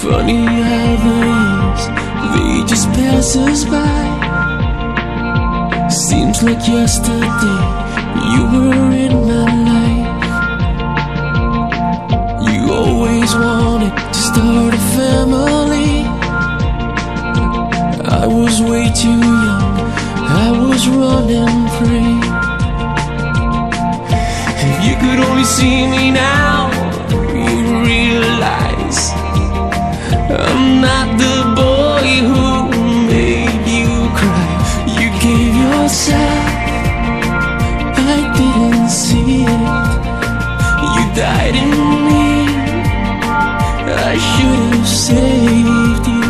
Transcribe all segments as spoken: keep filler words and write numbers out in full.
Funny how the years, they just pass us by. Seems like yesterday you were in my life. You always wanted to start a family. I was way too young, I was running free. If you could only see me now, you'd realize I'm not the boy who made you cry. You gave yourself, I didn't see it. You died in me, I should have saved you.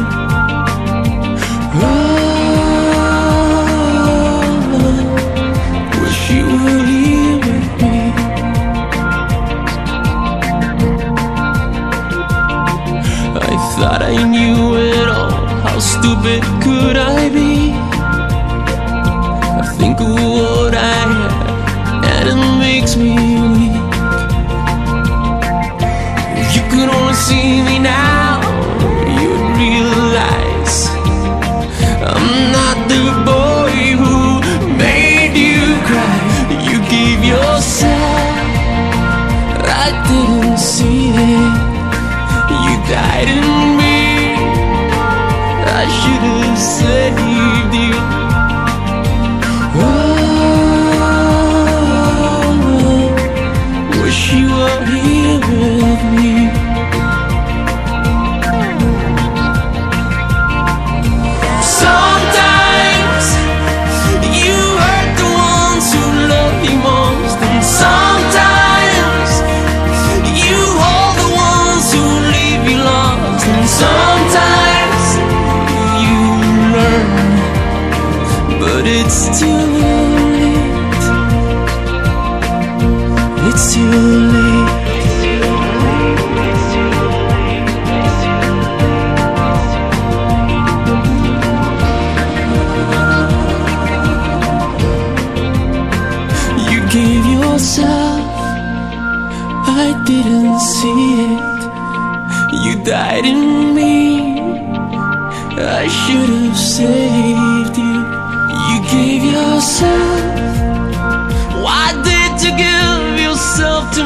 Oh, wish you were here with me. I thought I knew it all, how stupid could I be? I think of what I had and it makes me weak. If you could only see me now, you'd realize I'm not the boy who made you cry. You gave yourself, I didn't see it. You died in me, I should have saved you. Oh, wish you were here with me. Sometimes you hurt the ones who love you most, and sometimes you hold the ones who leave you lost, and sometimes you learn, but it's too late. It's too late. You gave yourself, I didn't see it. You died in me, I should have saved you. You gave yourself, why did you give yourself to